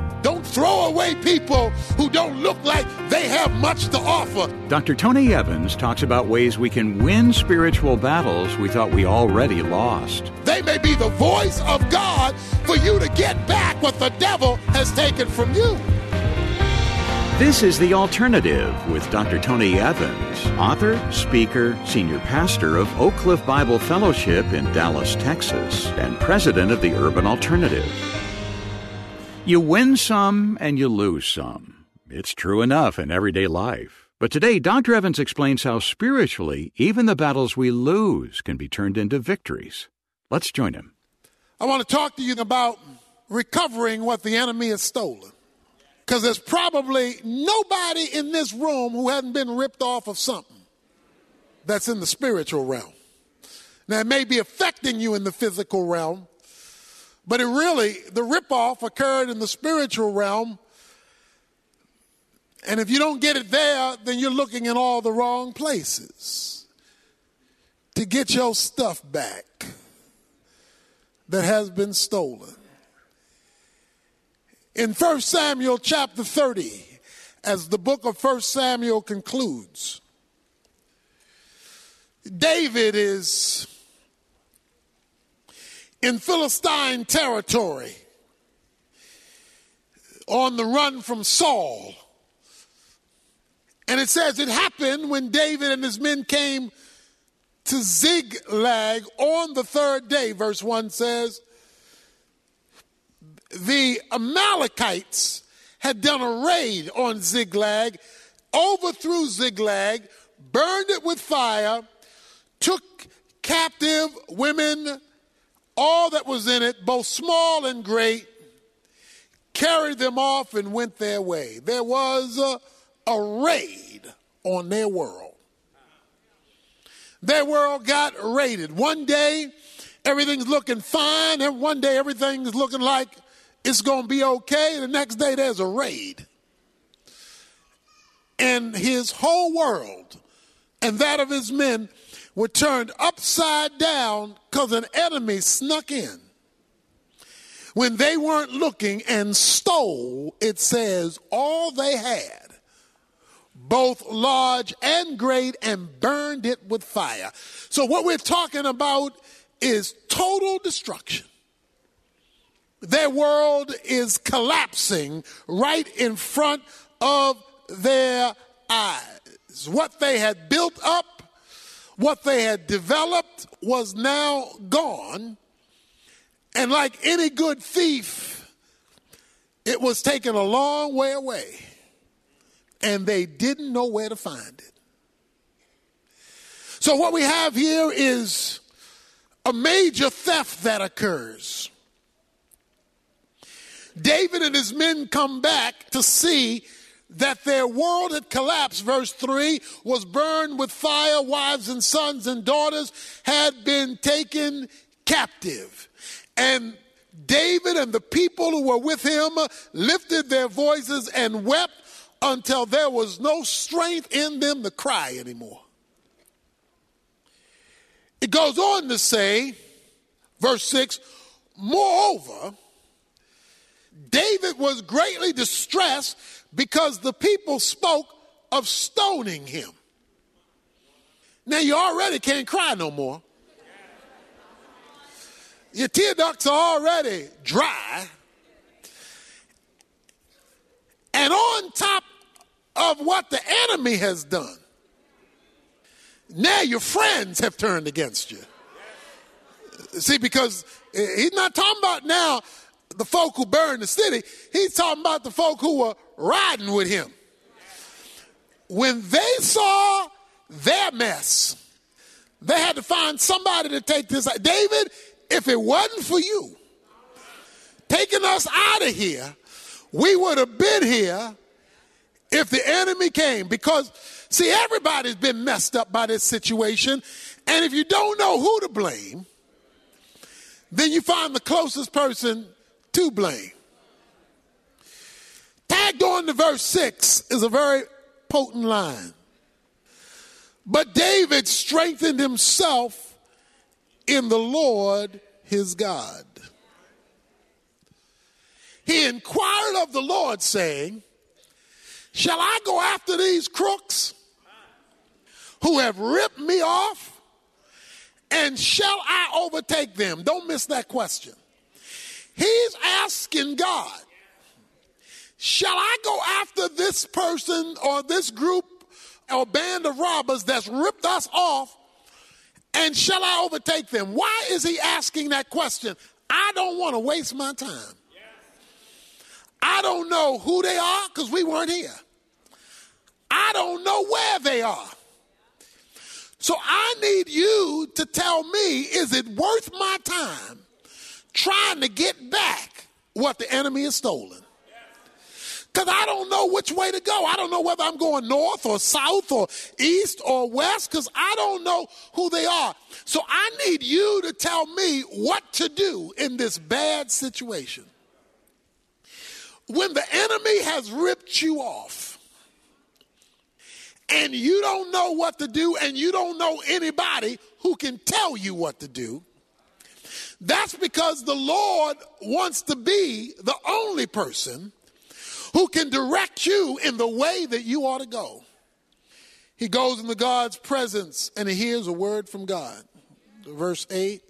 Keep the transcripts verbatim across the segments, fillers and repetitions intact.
Don't throw away people who don't look like they have much to offer. Doctor Tony Evans talks about ways we can win spiritual battles we thought we already lost. They may be the voice of God for you to get back what the devil has taken from you. This is The Alternative with Doctor Tony Evans, author, speaker, senior pastor of Oak Cliff Bible Fellowship in Dallas, Texas, and president of the Urban Alternative. You win some and you lose some. It's true enough in everyday life. But today, Doctor Evans explains how spiritually, even the battles we lose can be turned into victories. Let's join him. I want to talk to you about recovering what the enemy has stolen. Because there's probably nobody in this room who hasn't been ripped off of something that's in the spiritual realm. Now, it may be affecting you in the physical realm, but it really, the ripoff occurred in the spiritual realm. And if you don't get it there, then you're looking in all the wrong places to get your stuff back that has been stolen. In First Samuel chapter thirty, as the book of First Samuel concludes, David is in Philistine territory, on the run from Saul. And it says it happened when David and his men came to Ziklag on the third day, verse one says, the Amalekites had done a raid on Ziklag, overthrew Ziklag, burned it with fire, took captive women, all that was in it, both small and great, carried them off and went their way. There was a, a raid on their world. Their world got raided. One day, everything's looking fine, and one day everything's looking like it's going to be okay. The next day, there's a raid. And his whole world and that of his men were turned upside down because an enemy snuck in when they weren't looking and stole, it says, all they had, both large and great, and burned it with fire. So what we're talking about is total destruction. Their world is collapsing right in front of their eyes. What they had built up, what they had developed was now gone. And like any good thief, it was taken a long way away. And they didn't know where to find it. So what we have here is a major theft that occurs. David and his men come back to see that their world had collapsed. Verse three, was burned with fire. Wives and sons and daughters had been taken captive. And David and the people who were with him lifted their voices and wept until there was no strength in them to cry anymore. It goes on to say, verse six, moreover, David was greatly distressed because the people spoke of stoning him. Now you already can't cry no more. Your tear ducts are already dry. And on top of what the enemy has done, now your friends have turned against you. See, because he's not talking about now the folk who burned the city. He's talking about the folk who were riding with him. When they saw their mess, they had to find somebody to take this. David, if it wasn't for you taking us out of here, we would have been here if the enemy came. Because, see, everybody's been messed up by this situation. And if you don't know who to blame, then you find the closest person to blame. Tagged on to verse six is a very potent line. But David strengthened himself in the Lord his God. He inquired of the Lord, saying, shall I go after these crooks who have ripped me off? And shall I overtake them? Don't miss that question. He's asking God, shall I go after this person or this group or band of robbers that's ripped us off, and shall I overtake them? Why is he asking that question? I don't want to waste my time. I don't know who they are because we weren't here. I don't know where they are. So I need you to tell me, is it worth my time trying to get back what the enemy has stolen? Because I don't know which way to go. I don't know whether I'm going north or south or east or west, because I don't know who they are. So I need you to tell me what to do in this bad situation. When the enemy has ripped you off, and you don't know what to do, and you don't know anybody who can tell you what to do, that's because the Lord wants to be the only person who can direct you in the way that you ought to go. He goes into God's presence and he hears a word from God. Verse eight,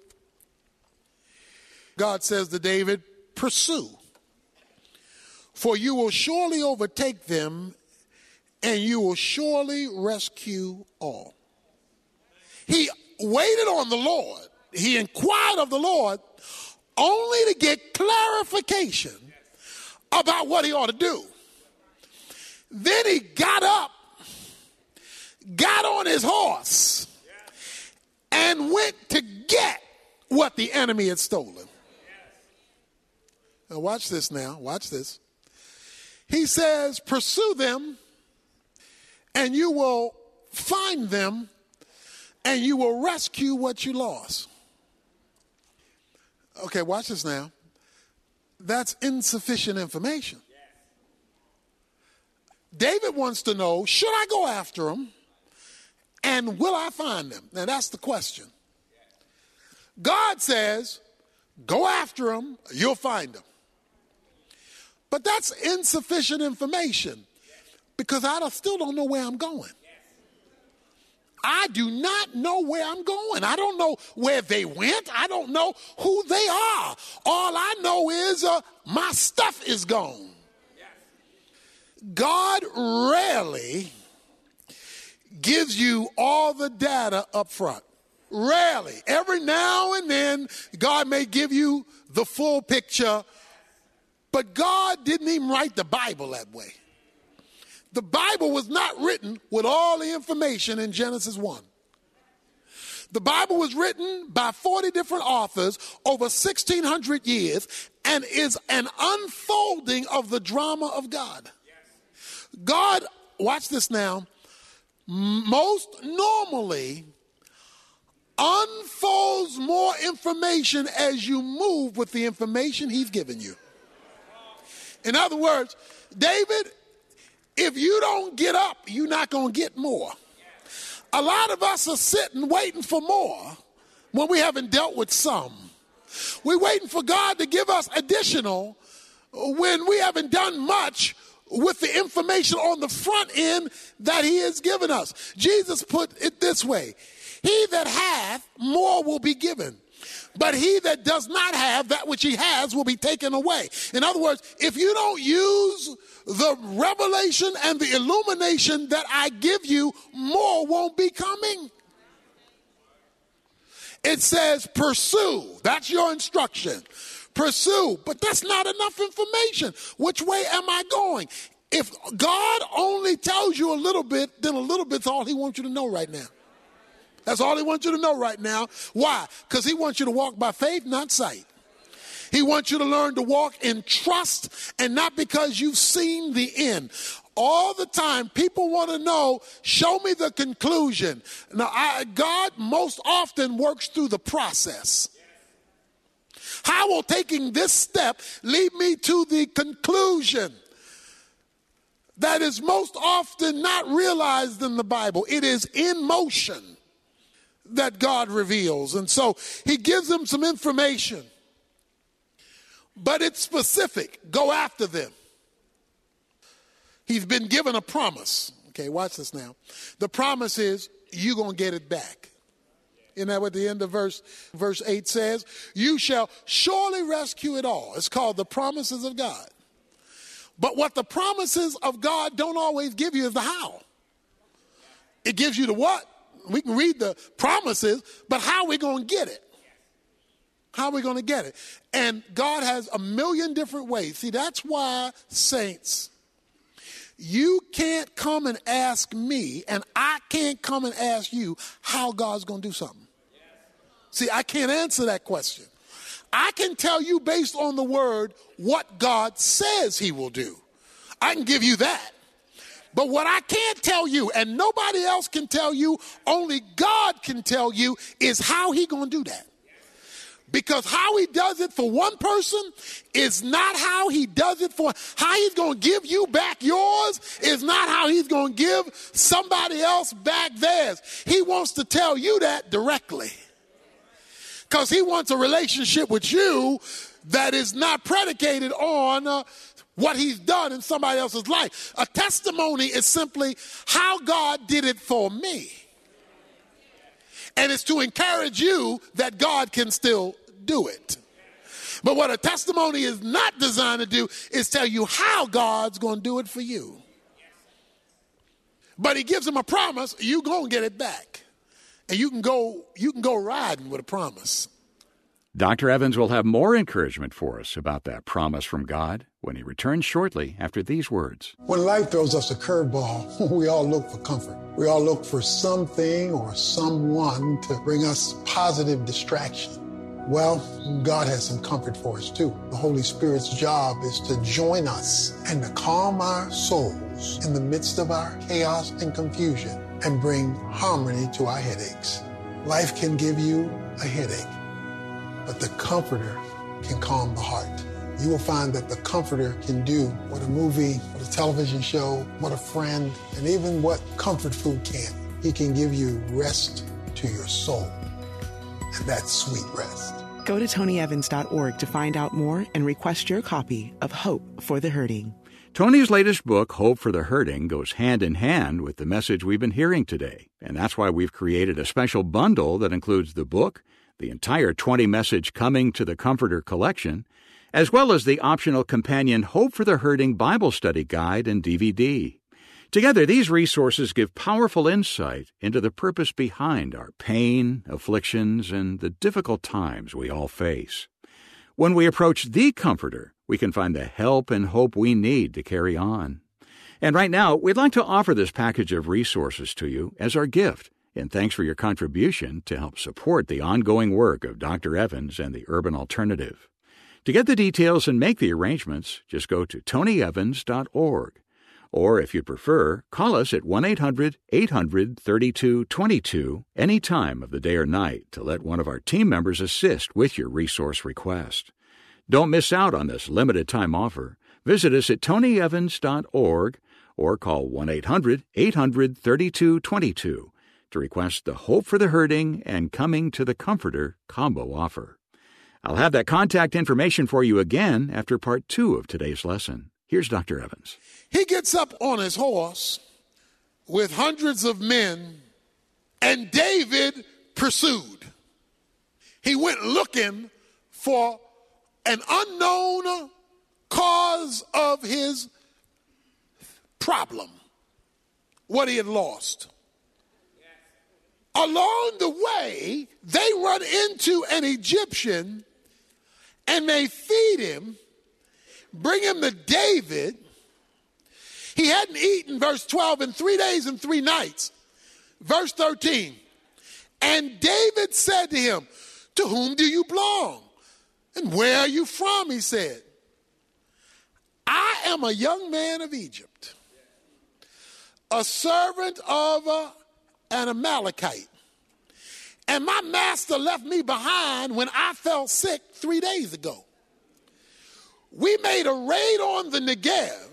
God says to David, pursue, for you will surely overtake them, and you will surely rescue all. He waited on the Lord. He inquired of the Lord only to get clarification about what he ought to do. Then he got up, got on his horse, and went to get what the enemy had stolen. Now watch this now. Watch this. He says, pursue them, and you will find them, and you will rescue what you lost. Okay, watch this now. That's insufficient information. David wants to know, should I go after them, and will I find them? Now that's the question. God says, go after them, you'll find them. But that's insufficient information, because I still don't know where I'm going. I do not know where I'm going. I don't know where they went. I don't know who they are. All I know is uh, my stuff is gone. God rarely gives you all the data up front. Rarely. Every now and then, God may give you the full picture, but God didn't even write the Bible that way. The Bible was not written with all the information in Genesis one. The Bible was written by forty different authors over sixteen hundred years and is an unfolding of the drama of God. God, watch this now, most normally unfolds more information as you move with the information he's given you. In other words, David, if you don't get up, you're not going to get more. A lot of us are sitting waiting for more when we haven't dealt with some. We're waiting for God to give us additional when we haven't done much with the information on the front end that he has given us. Jesus put it this way: he that hath, more will be given. But he that does not have, that which he has will be taken away. In other words, if you don't use the revelation and the illumination that I give you, more won't be coming. It says pursue. That's your instruction. Pursue. But that's not enough information. Which way am I going? If God only tells you a little bit, then a little bit's all he wants you to know right now. That's all he wants you to know right now. Why? Because he wants you to walk by faith, not sight. He wants you to learn to walk in trust, and not because you've seen the end. All the time, people want to know, show me the conclusion. Now, I, God most often works through the process. How will taking this step lead me to the conclusion? That is most often not realized in the Bible. It is in motion that God reveals. And so he gives them some information, but it's specific. Go after them. He's been given a promise. Okay, watch this now. The promise is you're going to get it back. Isn't that what the end of verse, verse eight says? You shall surely rescue it all. It's called the promises of God. But what the promises of God don't always give you is the how. It gives you the what. We can read the promises, but how are we going to get it? How are we going to get it? And God has a million different ways. See, that's why, saints, you can't come and ask me, and I can't come and ask you how God's going to do something. See, I can't answer that question. I can tell you based on the word what God says he will do. I can give you that. But what I can't tell you, and nobody else can tell you, only God can tell you, is how he going to do that. Because how he does it for one person is not how he does it for, how he's going to give you back yours is not how he's going to give somebody else back theirs. He wants to tell you that directly. Because he wants a relationship with you that is not predicated on uh, what he's done in somebody else's life. A testimony is simply how God did it for me. And it's to encourage you that God can still do it. But what a testimony is not designed to do is tell you how God's going to do it for you. But he gives him a promise, you're going to get it back. And you can go you can go riding with a promise. Doctor Evans will have more encouragement for us about that promise from God when he returns shortly after these words. When life throws us a curveball, we all look for comfort. We all look for something or someone to bring us positive distraction. Well, God has some comfort for us too. The Holy Spirit's job is to join us and to calm our souls in the midst of our chaos and confusion and bring harmony to our headaches. Life can give you a headache, but the Comforter can calm the heart. You will find that the Comforter can do what a movie, what a television show, what a friend, and even what comfort food can. He can give you rest to your soul, and that's sweet rest. Go to tony evans dot org to find out more and request your copy of Hope for the Hurting. Tony's latest book, Hope for the Hurting, goes hand in hand with the message we've been hearing today. And that's why we've created a special bundle that includes the book, the entire twenty-message Coming to the Comforter collection, as well as the optional companion Hope for the Hurting Bible Study Guide and D V D. Together, these resources give powerful insight into the purpose behind our pain, afflictions, and the difficult times we all face. When we approach the Comforter, we can find the help and hope we need to carry on. And right now, we'd like to offer this package of resources to you as our gift, in thanks for your contribution to help support the ongoing work of Doctor Evans and the Urban Alternative. To get the details and make the arrangements, just go to tony evans dot org. Or, if you'd prefer, call us at one eight hundred eight hundred thirty-two twenty-two any time of the day or night to let one of our team members assist with your resource request. Don't miss out on this limited-time offer. Visit us at tony evans dot org or call one eight hundred eight hundred thirty-two twenty-two to request the Hope for the Hurting and Coming to the Comforter combo offer. I'll have that contact information for you again after part two of today's lesson. Here's Doctor Evans. He gets up on his horse with hundreds of men, and David pursued. He went looking for an unknown cause of his problem, what he had lost. Along the way, they run into an Egyptian, and they feed him, bring him to David. He hadn't eaten, verse twelve, in three days and three nights. Verse thirteen, and David said to him, to whom do you belong? And where are you from? He said, I am a young man of Egypt, a servant of a, an Amalekite. And my master left me behind when I fell sick three days ago. We made a raid on the Negev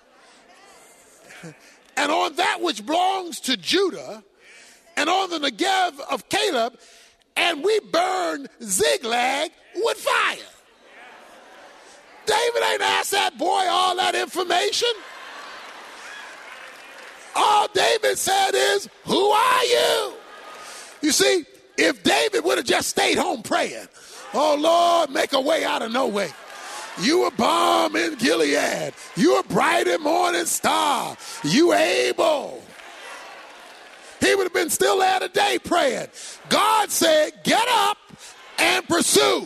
and on that which belongs to Judah and on the Negev of Caleb, and we burned Ziklag with fire. David ain't asked that boy all that information. All David said is, who are you? You see, if David would have just stayed home praying, oh, Lord, make a way out of no way. You a balm in Gilead. You a bright and morning star. You able. He would have been still there today praying. God said, get up and pursue.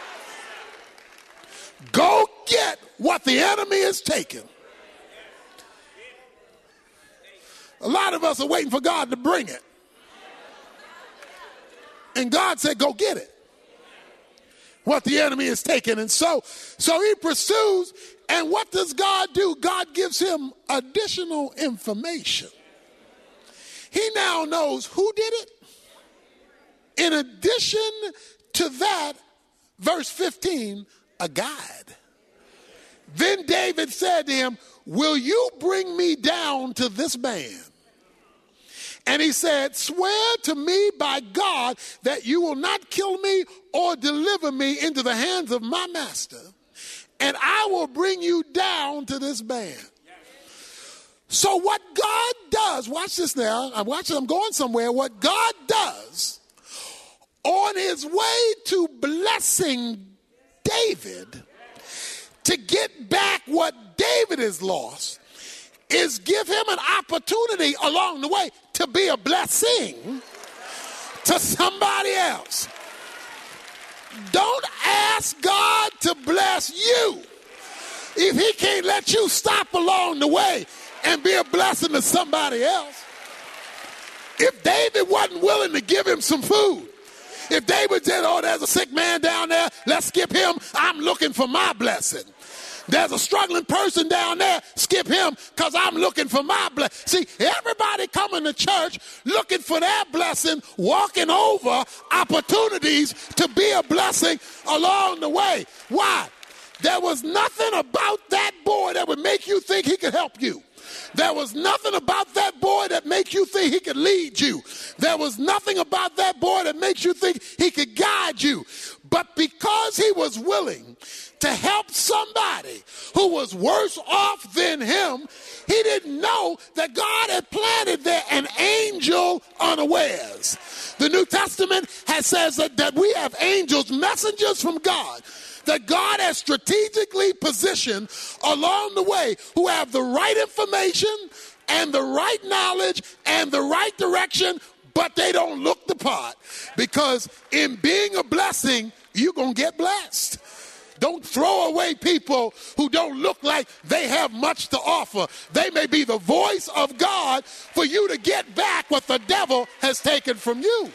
Go get what the enemy is taking. A lot of us are waiting for God to bring it. And God said, go get it. What the enemy is taking. And so, so he pursues. And what does God do? God gives him additional information. He now knows who did it. In addition to that, verse fifteen, a guide. Then David said to him, will you bring me down to this man? And he said, swear to me by God that you will not kill me or deliver me into the hands of my master, and I will bring you down to this man. So what God does, watch this now, I'm watching, I'm going somewhere. What God does on his way to blessing David to get back what David has lost is give him an opportunity along the way to be a blessing to somebody else. Don't ask God to bless you if he can't let you stop along the way and be a blessing to somebody else. If David wasn't willing to give him some food, if David said, oh, there's a sick man down there, let's skip him, I'm looking for my blessing. There's a struggling person down there, skip him because I'm looking for my blessing. See, everybody coming to church looking for their blessing, walking over opportunities to be a blessing along the way. Why? There was nothing about that boy that would make you think he could help you. There was nothing about that boy that makes you think he could lead you. There was nothing about that boy that makes you think he could guide you. But because he was willing to help somebody who was worse off than him, he didn't know that God had planted there an angel unawares. The New Testament has says that, that we have angels, messengers from God, that God has strategically positioned along the way who have the right information and the right knowledge and the right direction, but they don't look the part. Because in being a blessing, you're going to get blessed. Don't throw away people who don't look like they have much to offer. They may be the voice of God for you to get back what the devil has taken from you.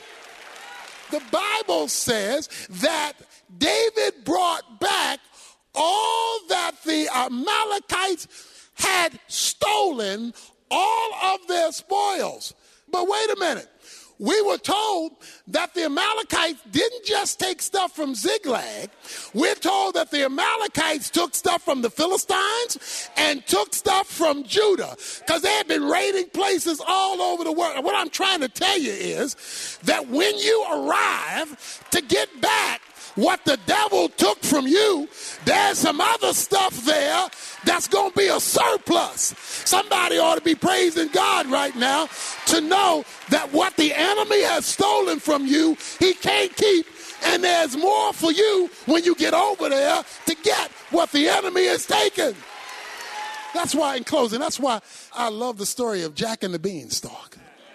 The Bible says that David brought back all that the Amalekites had stolen, all of their spoils. But wait a minute. We were told that the Amalekites didn't just take stuff from Ziklag. We're told that the Amalekites took stuff from the Philistines and took stuff from Judah because they had been raiding places all over the world. And what I'm trying to tell you is that when you arrive to get back what the devil took from you, there's some other stuff there that's going to be a surplus. Somebody ought to be praising God right now to know that what the enemy has stolen from you, he can't keep. And there's more for you when you get over there to get what the enemy has taken. That's why, in closing, that's why I love the story of Jack and the Beanstalk.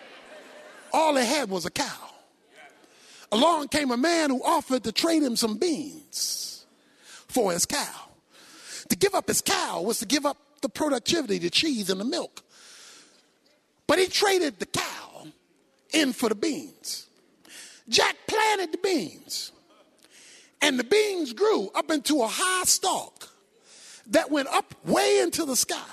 All they had was a cow. Along came a man who offered to trade him some beans for his cow. To give up his cow was to give up the productivity, the cheese, and the milk. But he traded the cow in for the beans. Jack planted the beans, and the beans grew up into a high stalk that went up way into the sky.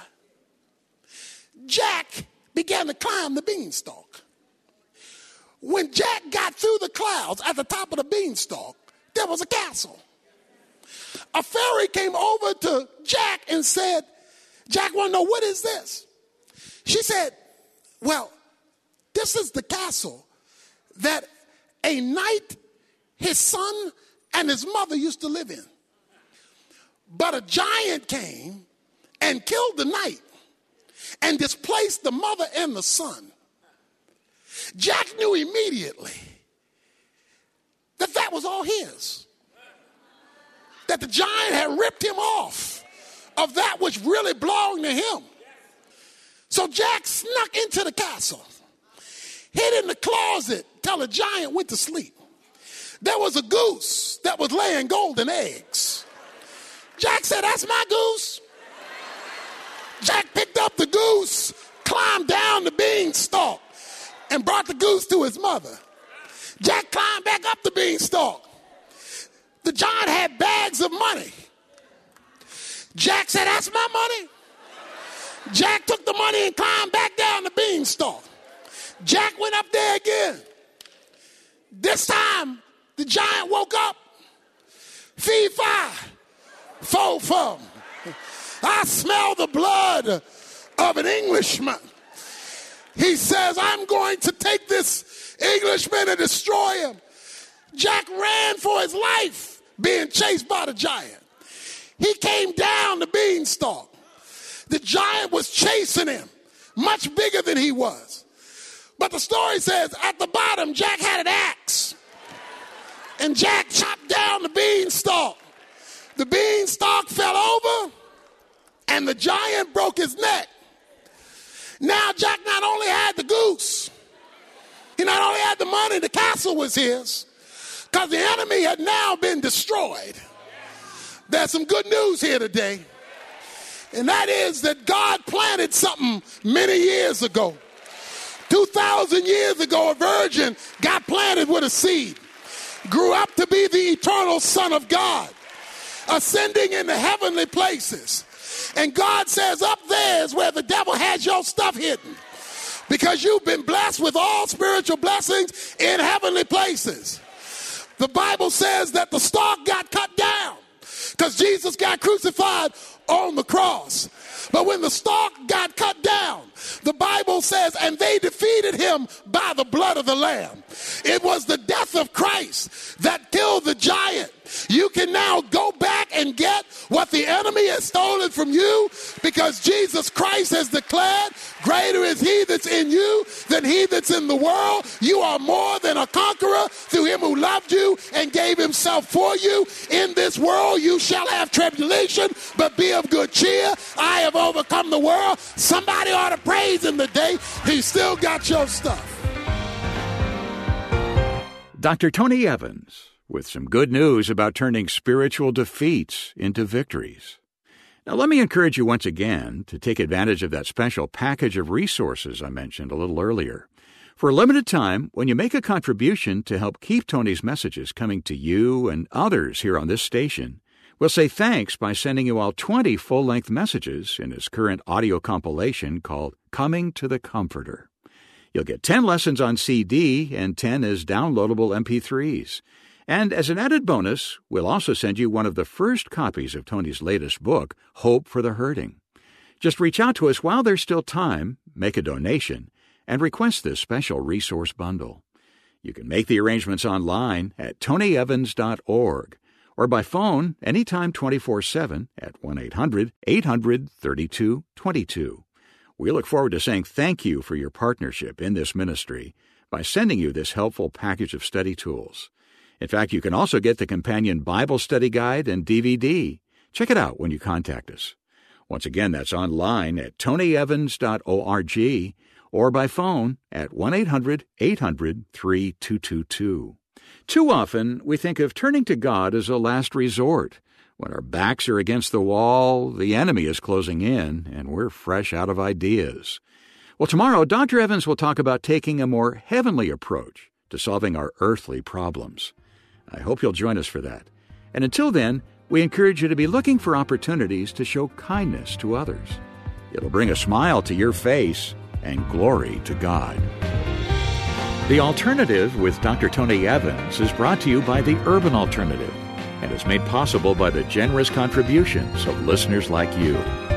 Jack began to climb the beanstalk. When Jack got through the clouds at the top of the beanstalk, there was a castle. A fairy came over to Jack and said, Jack, want to know, what is this? She said, well, this is the castle that a knight, his son, and his mother used to live in. But a giant came and killed the knight and displaced the mother and the son, Jack knew immediately that that was all his. That the giant had ripped him off of that which really belonged to him. So Jack snuck into the castle, hid in the closet till the giant went to sleep. There was a goose that was laying golden eggs. Jack said, "That's my goose." Jack picked up the goose, climbed down the beanstalk, and brought the goose to his mother. Jack climbed back up the beanstalk. The giant had bags of money. Jack said, "That's my money." Jack took the money and climbed back down the beanstalk. Jack went up there again. This time, the giant woke up. Fee, fi, fo, fum. I smell the blood of an Englishman. He says, "I'm going to take this Englishman and destroy him." Jack ran for his life, being chased by the giant. He came down the beanstalk. The giant was chasing him, much bigger than he was. But the story says at the bottom, Jack had an axe. And Jack chopped down the beanstalk. The beanstalk fell over, and the giant broke his neck. Now Jack not only had the goose, he not only had the money, the castle was his, because the enemy had now been destroyed. There's some good news here today, and that is that God planted something many years ago. two thousand years ago, a virgin got planted with a seed, grew up to be the eternal Son of God, ascending into heavenly places. And God says, up there is where the devil has your stuff hidden, because you've been blessed with all spiritual blessings in heavenly places. The Bible says that the stalk got cut down because Jesus got crucified on the cross. But when the stalk got cut down, the Bible says, and they defeated him by the blood of the Lamb. It was the death of Christ that killed the giant. You can now go back and get what the enemy has stolen from you, because Jesus Christ has declared, greater is he that's in you than he that's in the world. You are more than a conqueror through him who loved you and gave himself for you. In this world you shall have tribulation, but be of good cheer. I have overcome the world. Somebody ought to praise him today. He still got your stuff. Doctor Tony Evans, with some good news about turning spiritual defeats into victories. Now, let me encourage you once again to take advantage of that special package of resources I mentioned a little earlier. For a limited time, when you make a contribution to help keep Tony's messages coming to you and others here on this station, we'll say thanks by sending you all twenty full-length messages in his current audio compilation called Coming to the Comforter. You'll get ten lessons on C D and ten as downloadable M P threes. And as an added bonus, we'll also send you one of the first copies of Tony's latest book, Hope for the Hurting. Just reach out to us while there's still time, make a donation, and request this special resource bundle. You can make the arrangements online at tony evans dot org or by phone anytime twenty-four seven at one eight hundred eight hundred thirty-two twenty-two. We look forward to saying thank you for your partnership in this ministry by sending you this helpful package of study tools. In fact, you can also get the companion Bible study guide and D V D. Check it out when you contact us. Once again, that's online at tony evans dot org or by phone at one eight hundred eight hundred thirty-two twenty-two. Too often, we think of turning to God as a last resort. When our backs are against the wall, the enemy is closing in, and we're fresh out of ideas. Well, tomorrow, Doctor Evans will talk about taking a more heavenly approach to solving our earthly problems. I hope you'll join us for that. And until then, we encourage you to be looking for opportunities to show kindness to others. It'll bring a smile to your face and glory to God. The Alternative with Doctor Tony Evans is brought to you by the Urban Alternative and is made possible by the generous contributions of listeners like you.